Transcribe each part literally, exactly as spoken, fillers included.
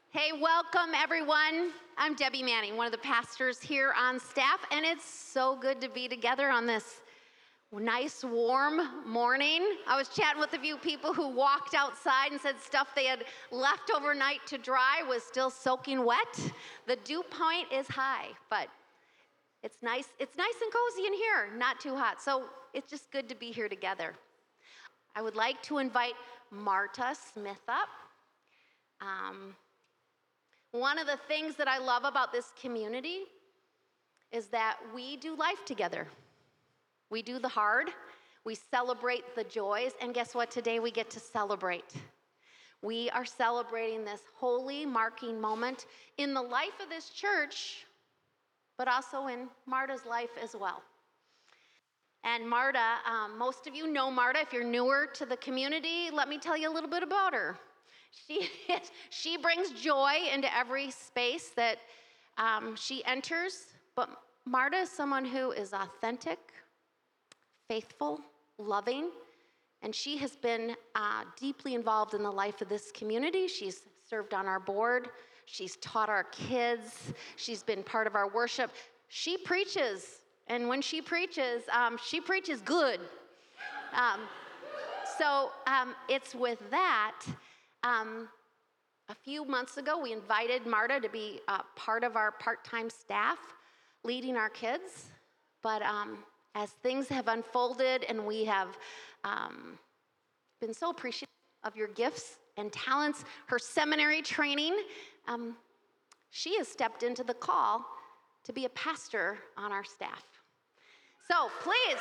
Hey, welcome everyone. I'm Debbie Manning, one of the pastors here on staff, and it's so good to be together on this nice warm morning. I was chatting with a few people who walked outside and said stuff they had left overnight to dry was still soaking wet. The dew point is high, but it's nice. It's nice and cozy in here, not too hot. So it's just good to be here together. I would like to invite Marta Smith up. Um, One of the things that I love about this community is that we do life together. We do the hard, we celebrate the joys, and guess what? Today we get to celebrate. We are celebrating this holy marking moment in the life of this church, but also in Marta's life as well. And Marta, um, most of you know Marta. If you're newer to the community, let me tell you a little bit about her. She, she brings joy into every space that um, she enters, but Marta is someone who is authentic, faithful, loving, and she has been uh, deeply involved in the life of this community. She's served on our board. She's taught our kids. She's been part of our worship. She preaches, and when she preaches, um, she preaches good. Um, so um, it's with that. Um, a few months ago, we invited Marta to be uh, part of our part-time staff, leading our kids. But um, as things have unfolded and we have um, been so appreciative of your gifts and talents, her seminary training, um, she has stepped into the call to be a pastor on our staff. So please.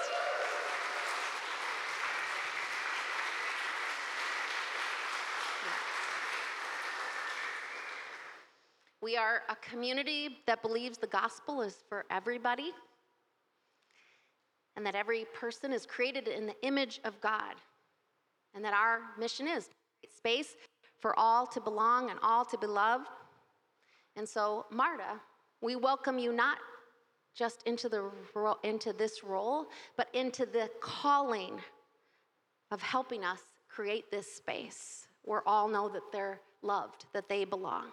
We are a community that believes the gospel is for everybody and that every person is created in the image of God, and that our mission is to create space for all to belong and all to be loved. And so, Marta, we welcome you not just into the into this role, but into the calling of helping us create this space where all know that they're loved, that they belong.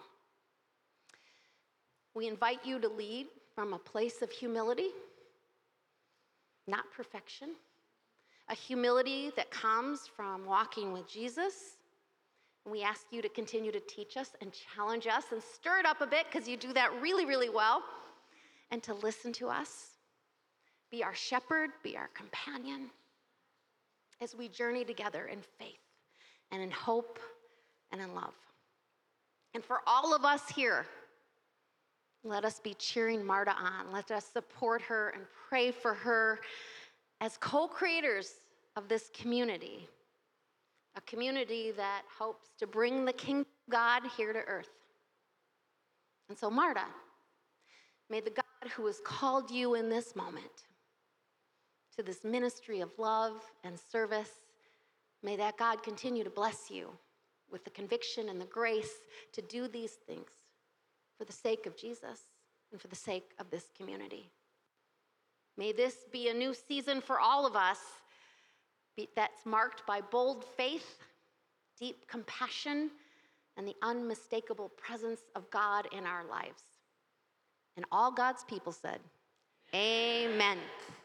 We invite you to lead from a place of humility, not perfection, a humility that comes from walking with Jesus. And we ask you to continue to teach us and challenge us and stir it up a bit, because you do that really, really well, and to listen to us. Be our shepherd, be our companion, as we journey together in faith and in hope and in love. And for all of us here, let us be cheering Marta on. Let us support her and pray for her as co-creators of this community, a community that hopes to bring the kingdom of God here to earth. And so, Marta, may the God who has called you in this moment to this ministry of love and service, may that God continue to bless you with the conviction and the grace to do these things for the sake of Jesus and for the sake of this community. May this be a new season for all of us that's marked by bold faith, deep compassion, and the unmistakable presence of God in our lives. And all God's people said, amen.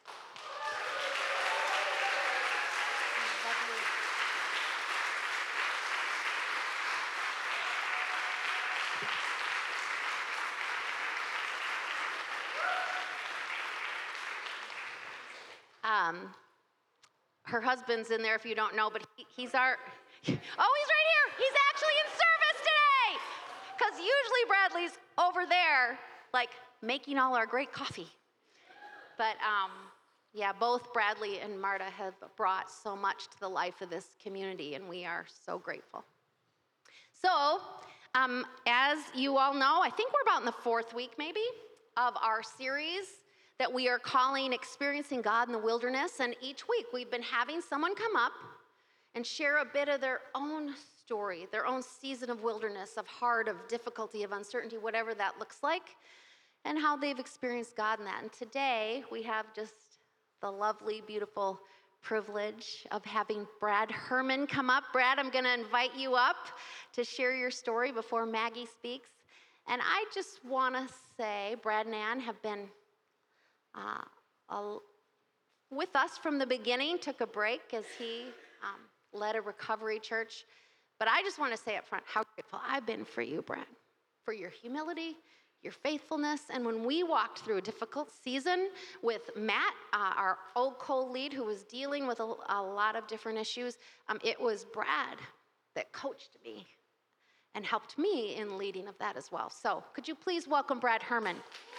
Um, her husband's in there if you don't know, but he, he's our, oh, he's right here. He's actually in service today. Because usually Bradley's over there, like making all our great coffee. But um, yeah, both Bradley and Marta have brought so much to the life of this community, and we are so grateful. So, um, as you all know, I think we're about in the fourth week maybe of our series that we are calling Experiencing God in the Wilderness. And each week we've been having someone come up and share a bit of their own story, their own season of wilderness, of hard, of difficulty, of uncertainty, whatever that looks like, and how they've experienced God in that. And today we have just the lovely, beautiful privilege of having Brad Herman come up. Brad, I'm going to invite you up to share your story before Maggie speaks. And I just want to say, Brad and Ann have been uh, a, with us from the beginning, took a break as he um, led a recovery church. But I just want to say up front how grateful I've been for you, Brad, for your humility, your faithfulness. And when we walked through a difficult season with Matt, uh, our old co-lead who was dealing with a, a lot of different issues, um, it was Brad that coached me and helped me in leading of that as well. So could you please welcome Brad Herman?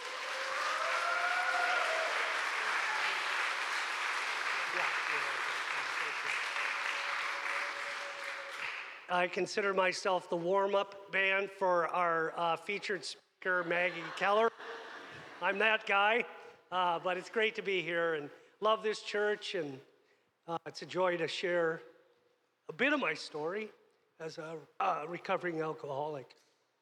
I consider myself the warm-up band for our uh, featured speaker, Maggie Keller. I'm that guy, uh, but it's great to be here and love this church, and uh, it's a joy to share a bit of my story as a uh, recovering alcoholic.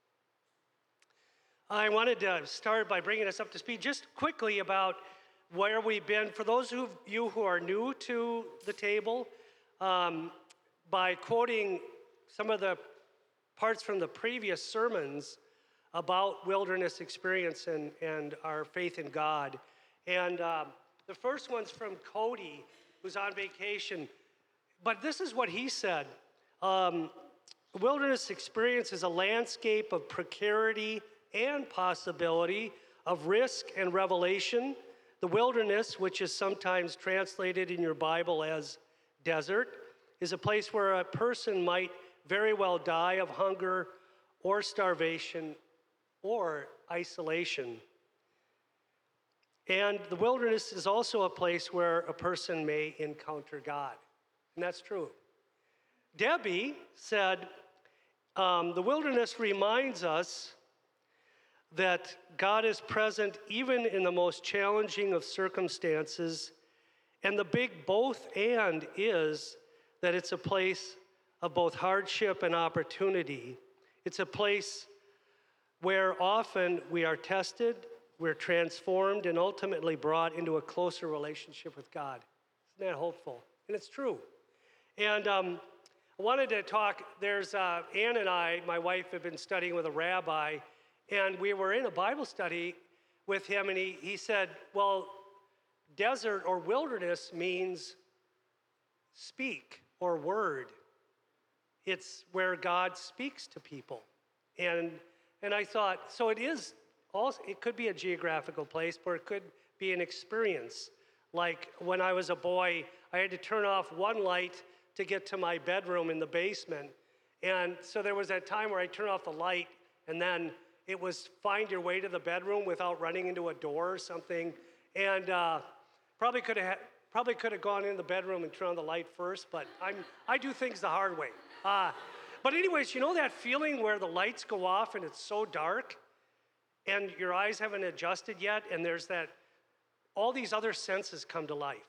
I wanted to start by bringing us up to speed just quickly about where we've been. For those of you who are new to the table, um, by quoting some of the parts from the previous sermons about wilderness experience and, and our faith in God. And um, the first one's from Cody, who's on vacation. But this is what he said. Um, wilderness experience is a landscape of precarity and possibility, of risk and revelation. The wilderness, which is sometimes translated in your Bible as desert, is a place where a person might very well die of hunger or starvation or isolation. And the wilderness is also a place where a person may encounter God. And that's true. Debbie said, um, the wilderness reminds us that God is present even in the most challenging of circumstances. And the big both and is that it's a place of both hardship and opportunity. It's a place where often we are tested, we're transformed, and ultimately brought into a closer relationship with God. Isn't that hopeful? And it's true. And um, I wanted to talk, there's, uh, Ann and I, my wife, have been studying with a rabbi, and we were in a Bible study with him, and he, he said, well, desert or wilderness means speak or word. It's where God speaks to people. And and I thought, so it is also, it could be a geographical place, but it could be an experience. Like when I was a boy, I had to turn off one light to get to my bedroom in the basement. And so there was that time where I turned off the light, and then it was find your way to the bedroom without running into a door or something. And uh, probably could have probably could have gone in the bedroom and turned on the light first, but I'm I do things the hard way. Uh, but anyways, you know that feeling where the lights go off and it's so dark and your eyes haven't adjusted yet, and there's that, all these other senses come to life.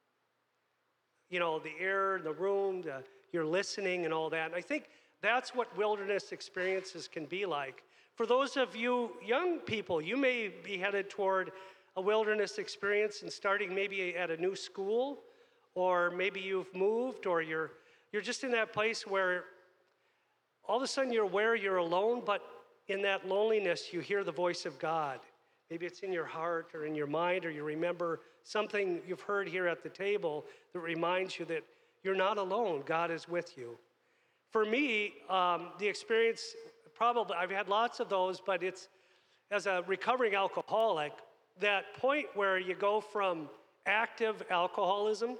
You know, the air, the room, the, you're listening and all that. And I think that's what wilderness experiences can be like. For those of you young people, you may be headed toward a wilderness experience and starting maybe at a new school, or maybe you've moved, or you're You're just in that place where all of a sudden you're aware you're alone, but in that loneliness you hear the voice of God. Maybe it's in your heart or in your mind, or you remember something you've heard here at the table that reminds you that you're not alone. God is with you. For me, um, the experience, probably, I've had lots of those, but it's, as a recovering alcoholic, that point where you go from active alcoholism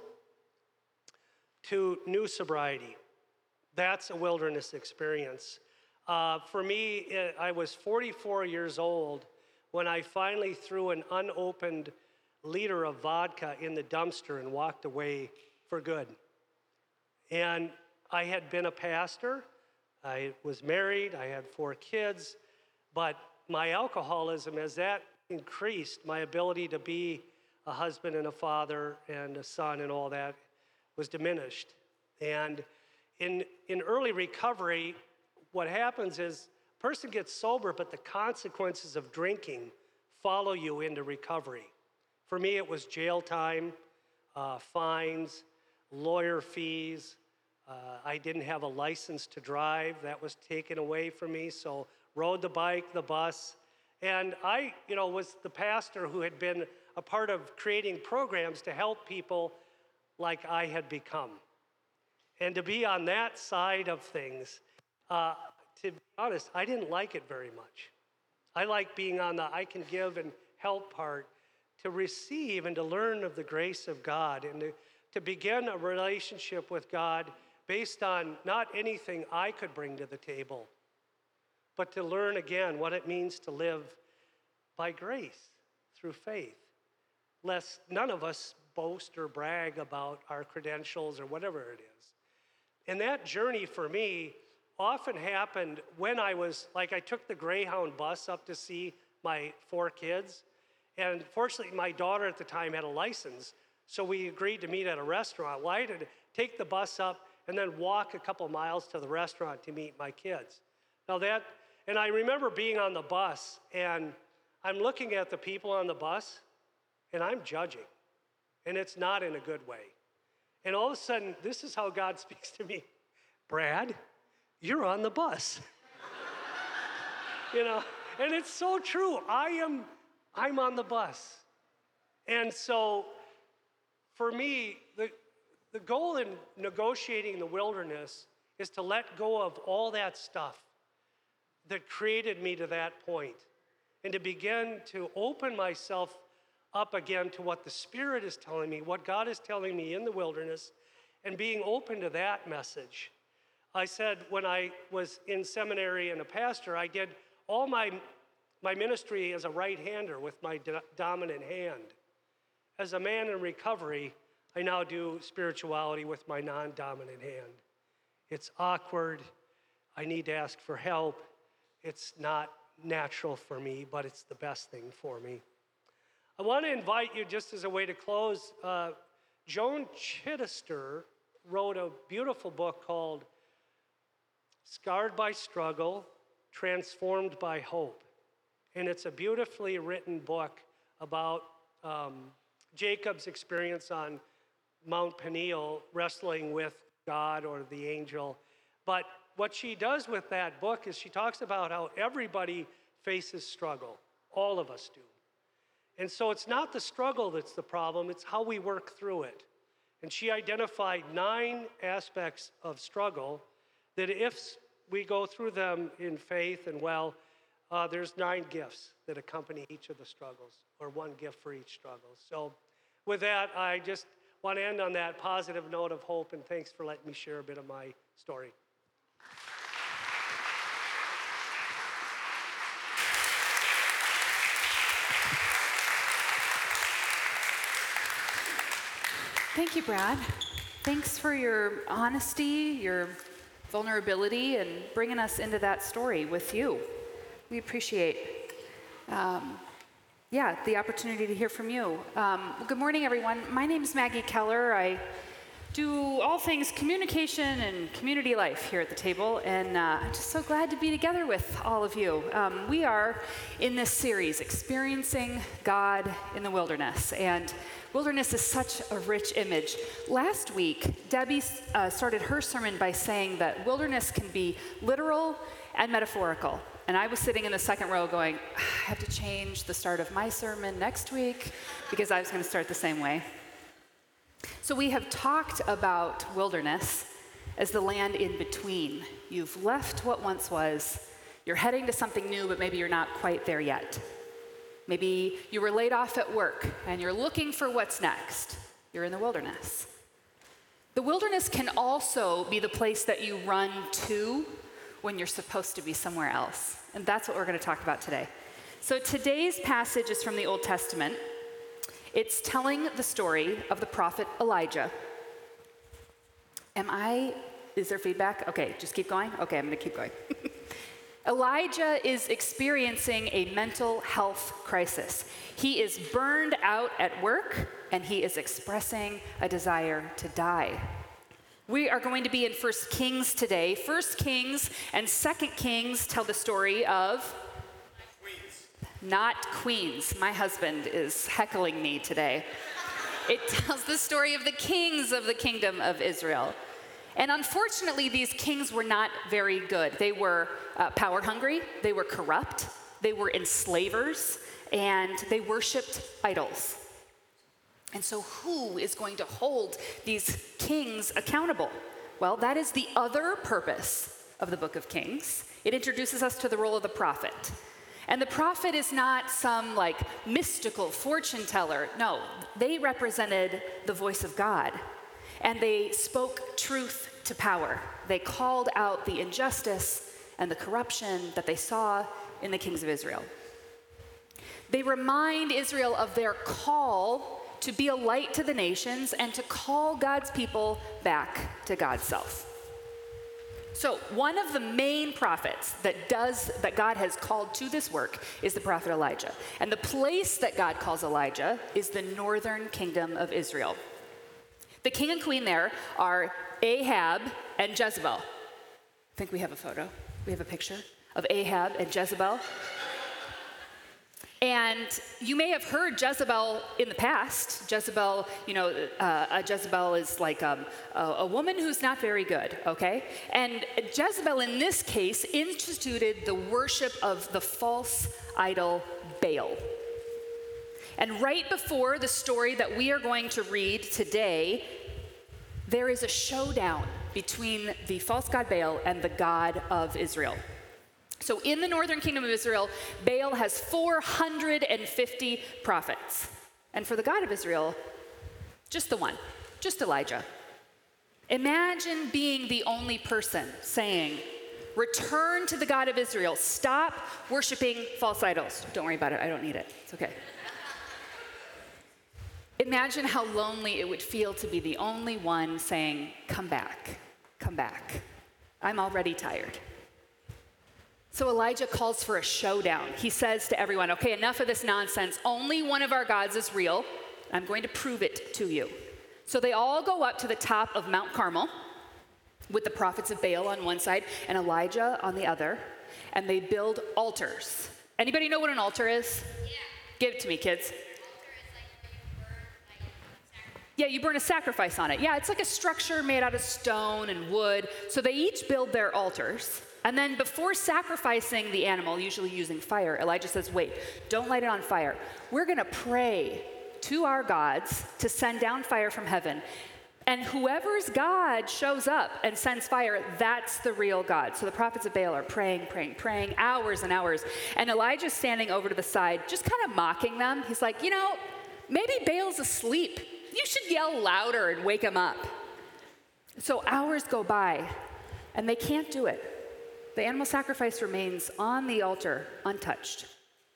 to new sobriety. That's a wilderness experience. Uh, for me, it, I was forty-four years old when I finally threw an unopened liter of vodka in the dumpster and walked away for good. And I had been a pastor, I was married, I had four kids, but my alcoholism, as that increased, my ability to be a husband and a father and a son and all that was diminished. And in, in early recovery, what happens is a person gets sober, but the consequences of drinking follow you into recovery. For me, it was jail time, uh, fines, lawyer fees. Uh, I didn't have a license to drive. That was taken away from me, so rode the bike, the bus. And I, you know, was the pastor who had been a part of creating programs to help people like I had become. And to be on that side of things, uh, to be honest, I didn't like it very much. I like being on the I can give and help part, to receive and to learn of the grace of God, and to, to begin a relationship with God based on not anything I could bring to the table, but to learn again what it means to live by grace through faith, lest none of us boast or brag about our credentials or whatever it is. And that journey for me often happened when I was, like I took the Greyhound bus up to see my four kids. And fortunately, my daughter at the time had a license, so we agreed to meet at a restaurant. Well, I had to take the bus up and then walk a couple miles to the restaurant to meet my kids. Now that, and I remember being on the bus, and I'm looking at the people on the bus, and I'm judging. And it's not in a good way. And all of a sudden, this is how God speaks to me. Brad, you're on the bus. You know, and it's so true. I am, I'm on the bus. And so for me, the, the goal in negotiating the wilderness is to let go of all that stuff that created me to that point, and to begin to open myself up again to what the Spirit is telling me, what God is telling me in the wilderness, and being open to that message. I said when I was in seminary and a pastor, I did all my, my ministry as a right-hander with my do- dominant hand. As a man in recovery, I now do spirituality with my non-dominant hand. It's awkward. I need to ask for help. It's not natural for me, but it's the best thing for me. I want to invite you, just as a way to close, uh, Joan Chittister wrote a beautiful book called Scarred by Struggle, Transformed by Hope. And it's a beautifully written book about um, Jacob's experience on Mount Peniel, wrestling with God or the angel. But what she does with that book is she talks about how everybody faces struggle. All of us do. And so it's not the struggle that's the problem, it's how we work through it. And she identified nine aspects of struggle that if we go through them in faith and well, uh, there's nine gifts that accompany each of the struggles, or one gift for each struggle. So with that, I just want to end on that positive note of hope, and thanks for letting me share a bit of my story. Thank you, Brad. Thanks for your honesty, your vulnerability, and bringing us into that story with you. We appreciate, um, yeah, the opportunity to hear from you. Um, well, good morning, everyone. My name is Maggie Keller. I do all things communication and community life here at the table, and uh, I'm just so glad to be together with all of you. Um, we are in this series, Experiencing God in the Wilderness, and wilderness is such a rich image. Last week, Debbie uh, started her sermon by saying that wilderness can be literal and metaphorical. And I was sitting in the second row going, I have to change the start of my sermon next week because I was going to start the same way. So we have talked about wilderness as the land in between. You've left what once was. You're heading to something new, but maybe you're not quite there yet. Maybe you were laid off at work and you're looking for what's next. You're in the wilderness. The wilderness can also be the place that you run to when you're supposed to be somewhere else. And that's what we're going to talk about today. So today's passage is from the Old Testament. It's telling the story of the prophet Elijah. Am I, is there feedback? Okay, just keep going? Okay, I'm going to keep going. Elijah is experiencing a mental health crisis. He is burned out at work, and he is expressing a desire to die. We are going to be in First Kings today. First Kings and Second Kings tell the story of Queens. Not queens. My husband is heckling me today. It tells the story of the kings of the kingdom of Israel. And unfortunately, these kings were not very good. They were uh, power hungry, they were corrupt, they were enslavers, and they worshiped idols. And so who is going to hold these kings accountable? Well, that is the other purpose of the book of Kings. It introduces us to the role of the prophet. And the prophet is not some like mystical fortune teller. No, they represented the voice of God. And they spoke truth to power. They called out the injustice and the corruption that they saw in the kings of Israel. They remind Israel of their call to be a light to the nations and to call God's people back to God's self. So one of the main prophets that does that God has called to this work is the prophet Elijah. And the place that God calls Elijah is the northern kingdom of Israel. The king and queen there are Ahab and Jezebel. I think we have a photo. We have a picture of Ahab and Jezebel. And you may have heard Jezebel in the past. Jezebel, you know, uh, a Jezebel is like um, a, a woman who's not very good, okay? And Jezebel, in this case, instituted the worship of the false idol Baal. And right before the story that we are going to read today, there is a showdown between the false god Baal and the God of Israel. So in the northern kingdom of Israel, Baal has four hundred fifty prophets. And for the God of Israel, just the one, just Elijah. Imagine being the only person saying, return to the God of Israel, stop worshiping false idols. Don't worry about it, I don't need it, it's okay. Imagine how lonely it would feel to be the only one saying, come back, come back. I'm already tired. So Elijah calls for a showdown. He says to everyone, okay, enough of this nonsense. Only one of our gods is real. I'm going to prove it to you. So they all go up to the top of Mount Carmel with the prophets of Baal on one side and Elijah on the other, and they build altars. Anybody know what an altar is? Yeah. Give it to me, kids. Yeah, you burn a sacrifice on it. Yeah, it's like a structure made out of stone and wood. So they each build their altars. And then before sacrificing the animal, usually using fire, Elijah says, wait, don't light it on fire. We're going to pray to our gods to send down fire from heaven. And whoever's God shows up and sends fire, that's the real God. So the prophets of Baal are praying, praying, praying, hours and hours. And Elijah's standing over to the side, just kind of mocking them. He's like, you know, maybe Baal's asleep. You should yell louder and wake him up. So hours go by, and they can't do it. The animal sacrifice remains on the altar untouched.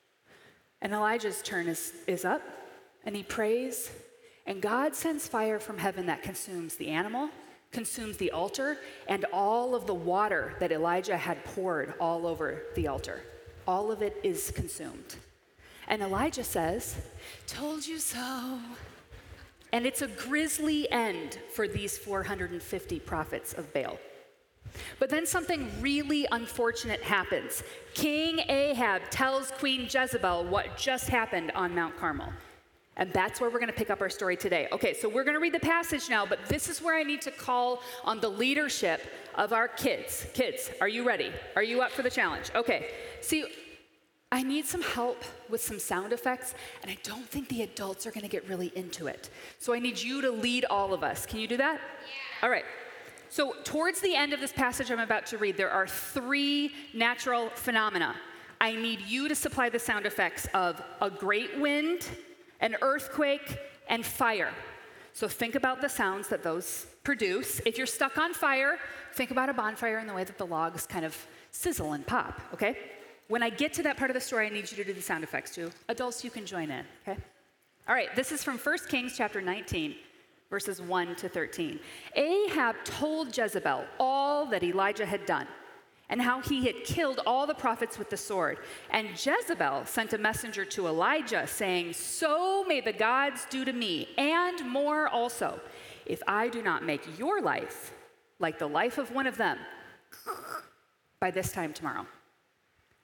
And Elijah's turn is, is up, and he prays, and God sends fire from heaven that consumes the animal, consumes the altar, and all of the water that Elijah had poured all over the altar. All of it is consumed. And Elijah says, told you so. And it's a grisly end for these four hundred fifty prophets of Baal. But then something really unfortunate happens. King Ahab tells Queen Jezebel what just happened on Mount Carmel. And that's where we're going to pick up our story today. Okay, so we're going to read the passage now, but this is where I need to call on the leadership of our kids. Kids, are you ready? Are you up for the challenge? Okay, see, I need some help with some sound effects, and I don't think the adults are going to get really into it. So I need you to lead all of us. Can you do that? Yeah. All right. So towards the end of this passage I'm about to read, there are three natural phenomena. I need you to supply the sound effects of a great wind, an earthquake, and fire. So think about the sounds that those produce. If you're stuck on fire, think about a bonfire and the way that the logs kind of sizzle and pop, okay? When I get to that part of the story, I need you to do the sound effects too. Adults, you can join in, okay? All right, this is from First Kings chapter nineteen, verses one to thirteen. Ahab told Jezebel all that Elijah had done and how he had killed all the prophets with the sword. And Jezebel sent a messenger to Elijah saying, so may the gods do to me, and more also, if I do not make your life like the life of one of them by this time tomorrow.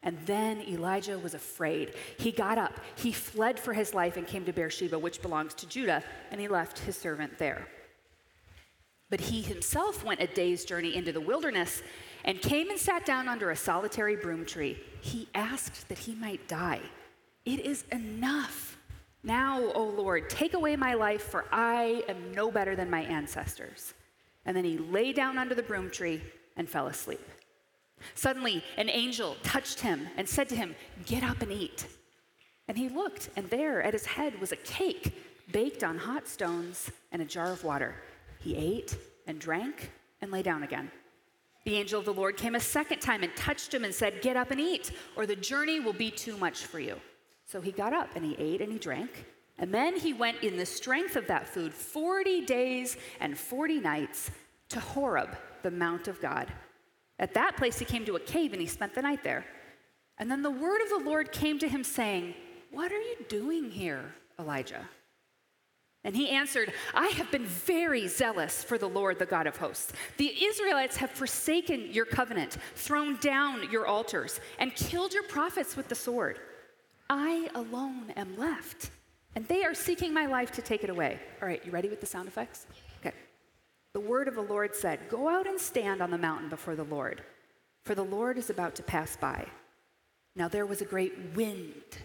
And then Elijah was afraid. He got up, he fled for his life and came to Beersheba, which belongs to Judah, and he left his servant there. But he himself went a day's journey into the wilderness and came and sat down under a solitary broom tree. He asked that he might die. It is enough. Now, O Lord, take away my life, for I am no better than my ancestors. And then he lay down under the broom tree and fell asleep. Suddenly, an angel touched him and said to him, "Get up and eat." And he looked, and there at his head was a cake baked on hot stones and a jar of water. He ate and drank and lay down again. The angel of the Lord came a second time and touched him and said, "Get up and eat, or the journey will be too much for you." So he got up and he ate and he drank. And then he went in the strength of that food forty days and forty nights to Horeb, the mount of God. At that place he came to a cave and he spent the night there. And then the word of the Lord came to him saying, "What are you doing here, Elijah?" And he answered, "I have been very zealous for the Lord, the God of hosts. The Israelites have forsaken your covenant, thrown down your altars, and killed your prophets with the sword. I alone am left, and they are seeking my life to take it away." All right, you ready with the sound effects? Okay. The word of the Lord said, "Go out and stand on the mountain before the Lord, for the Lord is about to pass by." Now there was a great wind,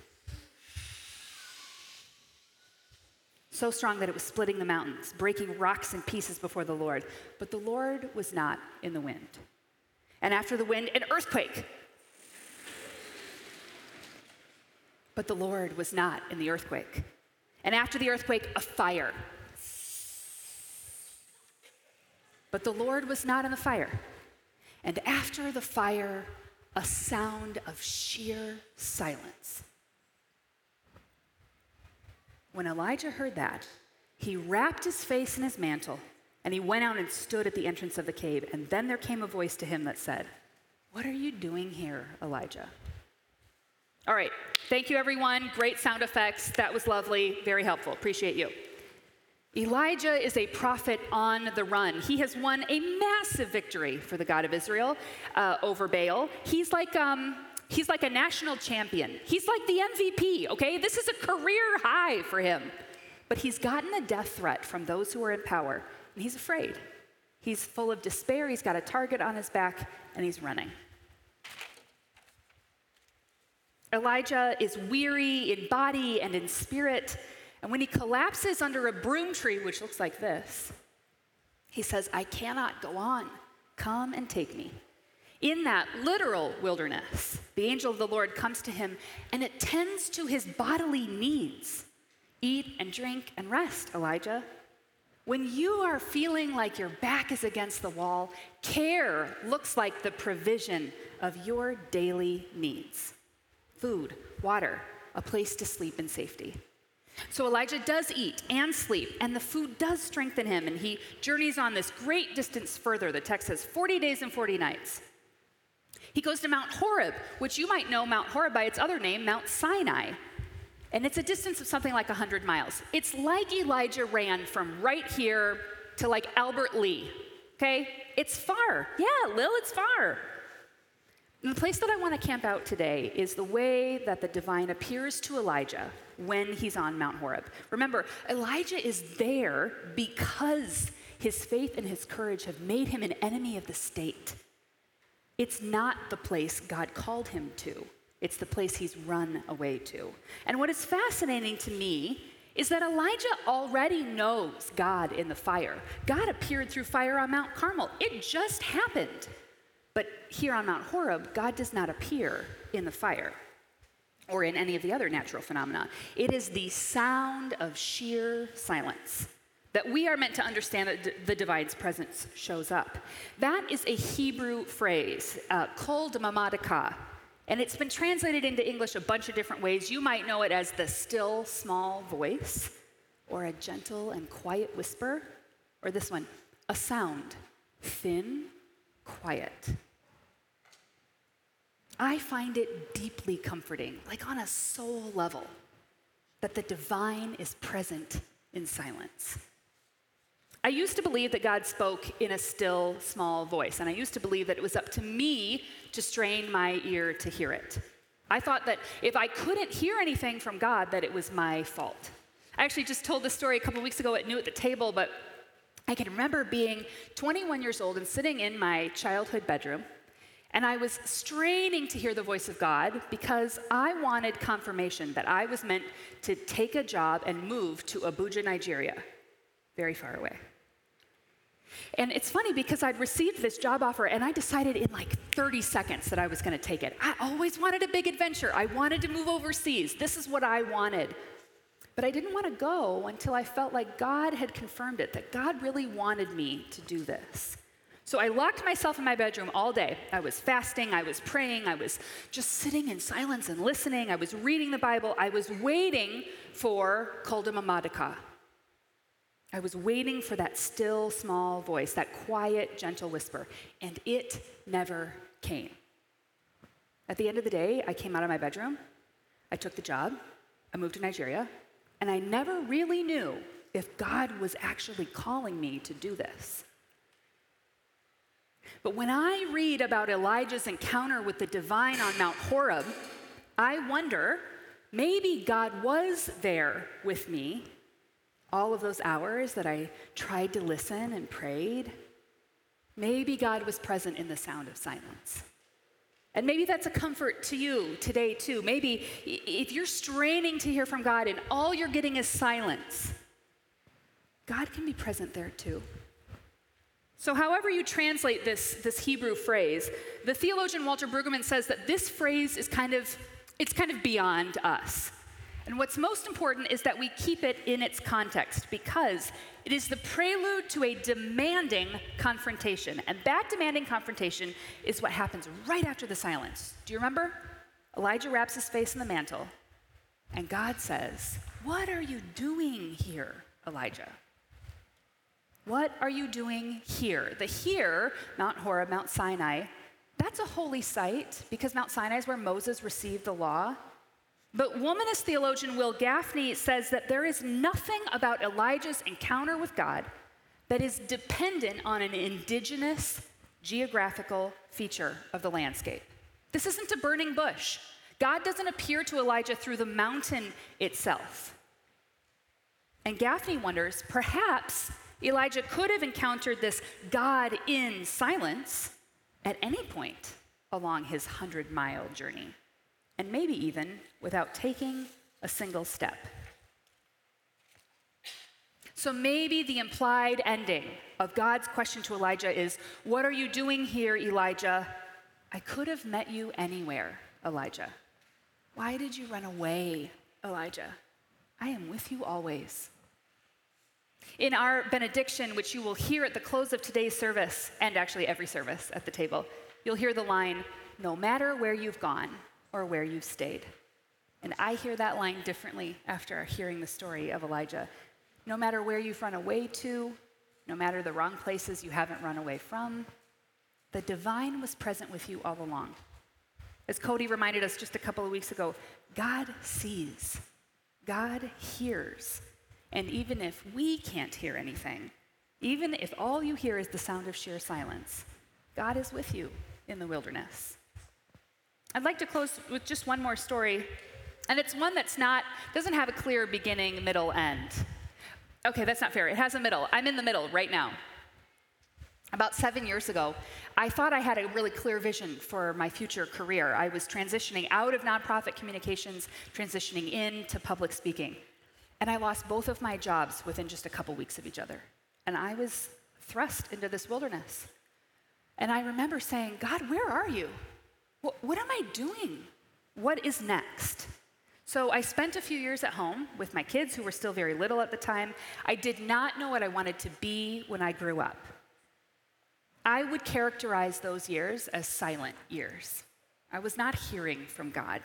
so strong that it was splitting the mountains, breaking rocks in pieces before the Lord. But the Lord was not in the wind. And after the wind, an earthquake. But the Lord was not in the earthquake. And after the earthquake, a fire. But the Lord was not in the fire. And after the fire, a sound of sheer silence. When Elijah heard that, he wrapped his face in his mantle, and he went out and stood at the entrance of the cave. And then there came a voice to him that said, "What are you doing here, Elijah?" All right, thank you everyone. Great sound effects. That was lovely, very helpful. Appreciate you. Elijah is a prophet on the run. He has won a massive victory for the God of Israel uh, over Baal. He's like, um, he's like a national champion. He's like the M V P, okay? This is a career high for him. But he's gotten a death threat from those who are in power, and he's afraid. He's full of despair. He's got a target on his back, and he's running. Elijah is weary in body and in spirit, and when he collapses under a broom tree, which looks like this, he says, "I cannot go on. Come and take me." In that literal wilderness, the angel of the Lord comes to him and it tends to his bodily needs. Eat and drink and rest, Elijah. When you are feeling like your back is against the wall, care looks like the provision of your daily needs. Food, water, a place to sleep in safety. So Elijah does eat and sleep, and the food does strengthen him, and he journeys on this great distance further. The text says forty days and forty nights. He goes to Mount Horeb, which you might know Mount Horeb by its other name, Mount Sinai. And it's a distance of something like one hundred miles. It's like Elijah ran from right here to like Albert Lee, okay? It's far. Yeah, Lil, it's far. And the place that I want to camp out today is the way that the divine appears to Elijah when he's on Mount Horeb. Remember, Elijah is there because his faith and his courage have made him an enemy of the state. It's not the place God called him to. It's the place he's run away to. And what is fascinating to me is that Elijah already knows God in the fire. God appeared through fire on Mount Carmel. It just happened. But here on Mount Horeb, God does not appear in the fire or in any of the other natural phenomena. It is the sound of sheer silence that we are meant to understand that the divine's presence shows up. That is a Hebrew phrase, uh, kol damamadika, and it's been translated into English a bunch of different ways. You might know it as the still small voice, or a gentle and quiet whisper, or this one, a sound, thin, quiet. I find it deeply comforting, like on a soul level, that the divine is present in silence. I used to believe that God spoke in a still, small voice, and I used to believe that it was up to me to strain my ear to hear it. I thought that if I couldn't hear anything from God, that it was my fault. I actually just told this story a couple weeks ago at New at the Table, but I can remember being twenty-one years old and sitting in my childhood bedroom, and I was straining to hear the voice of God because I wanted confirmation that I was meant to take a job and move to Abuja, Nigeria, very far away. And it's funny because I'd received this job offer and I decided in like thirty seconds that I was going to take it. I always wanted a big adventure. I wanted to move overseas. This is what I wanted. But I didn't want to go until I felt like God had confirmed it, that God really wanted me to do this. So I locked myself in my bedroom all day. I was fasting, I was praying, I was just sitting in silence and listening. I was reading the Bible. I was waiting for Kol Mamadika. I was waiting for that still, small voice, that quiet, gentle whisper, and it never came. At the end of the day, I came out of my bedroom, I took the job, I moved to Nigeria, and I never really knew if God was actually calling me to do this. But when I read about Elijah's encounter with the divine on Mount Horeb, I wonder, maybe God was there with me all of those hours that I tried to listen and prayed. Maybe God was present in the sound of silence. And maybe that's a comfort to you today too. Maybe if you're straining to hear from God and all you're getting is silence, God can be present there too. So however you translate this, this Hebrew phrase, the theologian Walter Brueggemann says that this phrase is kind of, it's kind of beyond us. And what's most important is that we keep it in its context because it is the prelude to a demanding confrontation. And that demanding confrontation is what happens right after the silence. Do you remember? Elijah wraps his face in the mantle, and God says, "What are you doing here, Elijah? What are you doing here?" The here, Mount Horeb, Mount Sinai, that's a holy site because Mount Sinai is where Moses received the law. But womanist theologian Will Gaffney says that there is nothing about Elijah's encounter with God that is dependent on an indigenous geographical feature of the landscape. This isn't a burning bush. God doesn't appear to Elijah through the mountain itself. And Gaffney wonders, perhaps Elijah could have encountered this God in silence at any point along his hundred-mile journey, and maybe even without taking a single step. So maybe the implied ending of God's question to Elijah is, "What are you doing here, Elijah? I could have met you anywhere, Elijah. Why did you run away, Elijah? I am with you always." In our benediction, which you will hear at the close of today's service, and actually every service at the table, you'll hear the line, "No matter where you've gone or where you've stayed." And I hear that line differently after hearing the story of Elijah. No matter where you've run away to, no matter the wrong places you haven't run away from, the divine was present with you all along. As Cody reminded us just a couple of weeks ago, God sees, God hears. And even if we can't hear anything, even if all you hear is the sound of sheer silence, God is with you in the wilderness. I'd like to close with just one more story, and it's one that's not, doesn't have a clear beginning, middle, end. Okay, that's not fair. It has a middle. I'm in the middle right now. About seven years ago, I thought I had a really clear vision for my future career. I was transitioning out of nonprofit communications, transitioning into public speaking. And I lost both of my jobs within just a couple weeks of each other. And I was thrust into this wilderness. And I remember saying, "God, where are you? What, what am I doing? What is next?" So I spent a few years at home with my kids who were still very little at the time. I did not know what I wanted to be when I grew up. I would characterize those years as silent years. I was not hearing from God.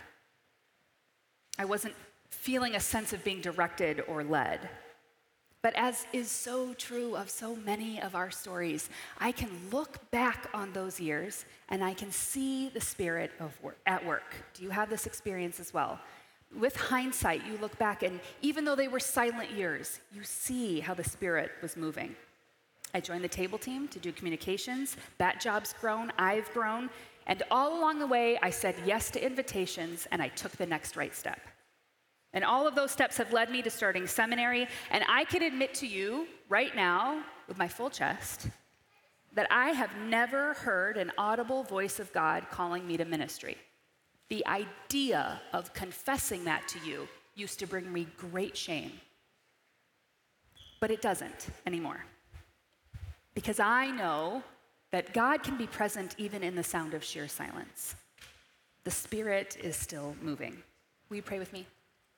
I wasn't feeling a sense of being directed or led. But as is so true of so many of our stories, I can look back on those years and I can see the Spirit of work, at work. Do you have this experience as well? With hindsight, you look back and even though they were silent years, you see how the Spirit was moving. I joined the table team to do communications. That job's grown, I've grown. And all along the way, I said yes to invitations, and I took the next right step. And all of those steps have led me to starting seminary. And I can admit to you right now, with my full chest, that I have never heard an audible voice of God calling me to ministry. The idea of confessing that to you used to bring me great shame. But it doesn't anymore. Because I know that God can be present even in the sound of sheer silence. The Spirit is still moving. Will you pray with me?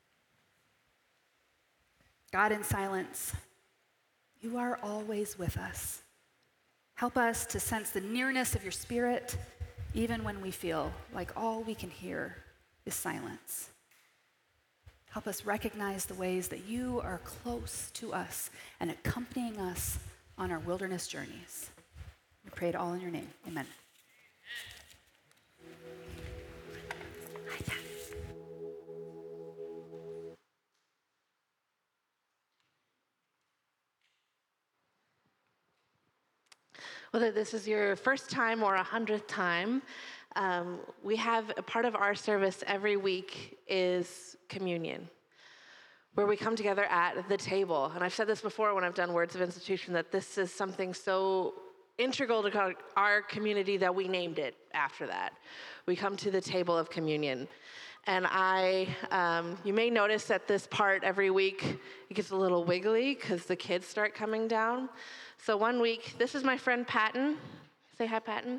God, in silence, you are always with us. Help us to sense the nearness of your Spirit, even when we feel like all we can hear is silence. Help us recognize the ways that you are close to us and accompanying us on our wilderness journeys. We pray it all in your name. Amen. Whether this is your first time or a hundredth time, um, we have a part of our service every week is communion, where we come together at the table. And I've said this before when I've done Words of Institution, that this is something so integral to our community that we named it after that. We come to the table of communion. And I, um, you may notice that this part every week, it gets a little wiggly because the kids start coming down. So one week, this is my friend Patton. Say hi, Patton.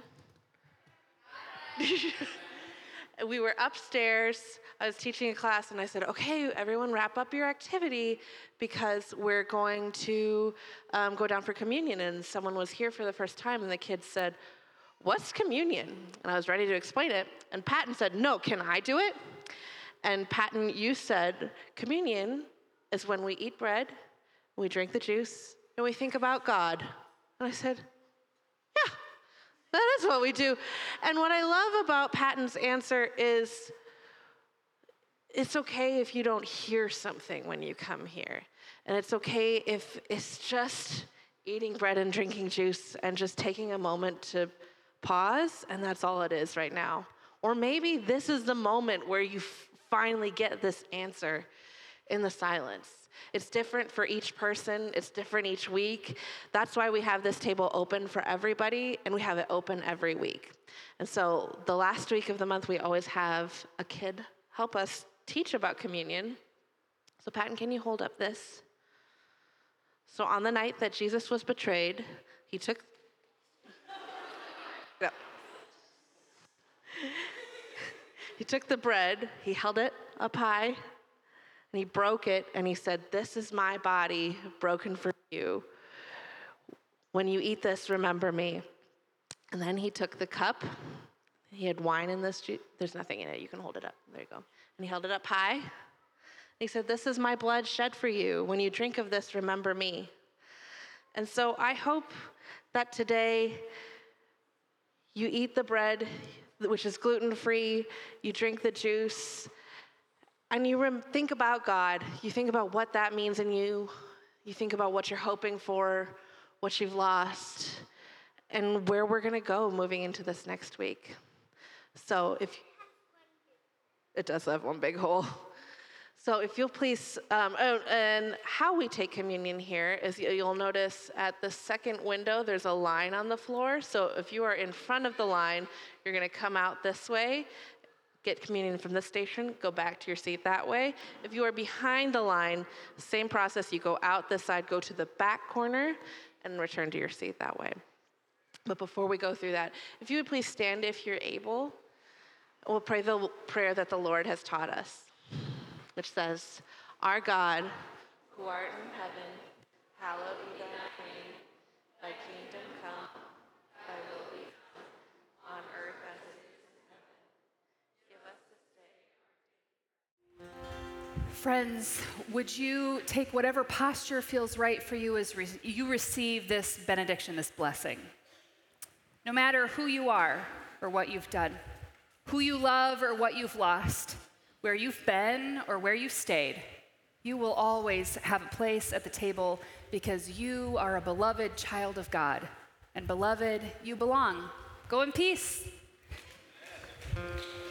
We were upstairs. I was teaching a class, and I said, okay, everyone wrap up your activity because we're going to um, go down for communion. And someone was here for the first time, and the kids said, what's communion? And I was ready to explain it. And Patton said, no, can I do it? And Patton, you said, communion is when we eat bread, we drink the juice, and we think about God. And I said, yeah, that is what we do. And what I love about Patton's answer is, it's okay if you don't hear something when you come here. And it's okay if it's just eating bread and drinking juice and just taking a moment to pause, and that's all it is right now. Or maybe this is the moment where you f- finally get this answer in the silence. It's different for each person. It's different each week. That's why we have this table open for everybody, and we have it open every week. And so the last week of the month, we always have a kid help us teach about communion. So Patton, can you hold up this? So on the night that Jesus was betrayed, he took... Yep. He took the bread, he held it up high, and he broke it, and he said, this is my body broken for you. When you eat this, remember me. And then he took the cup. He had wine in this juice. There's nothing in it. You can hold it up. There you go. And he held it up high. And he said, this is my blood shed for you. When you drink of this, remember me. And so I hope that today you eat the bread, which is gluten-free, you drink the juice, and you rem- think about God. You think about what that means in you. You think about what you're hoping for, what you've lost, and where we're going to go moving into this next week. So if it does have one big hole. So if you'll please, um, oh, and how we take communion here is you'll notice at the second window, there's a line on the floor. So if you are in front of the line, you're going to come out this way, get communion from this station, go back to your seat that way. If you are behind the line, same process. You go out this side, go to the back corner, and return to your seat that way. But before we go through that, if you would please stand if you're able, we'll pray the prayer that the Lord has taught us, which says, our God, who art in heaven, hallowed be thy name. Thy kingdom come, thy will be done on earth as it is in heaven. Give us this day. Friends, would you take whatever posture feels right for you as re- you receive this benediction, this blessing? No matter who you are or what you've done, who you love or what you've lost, where you've been or where you've stayed, You will always have a place at the table because you are a beloved child of God. And beloved, you belong. Go in peace.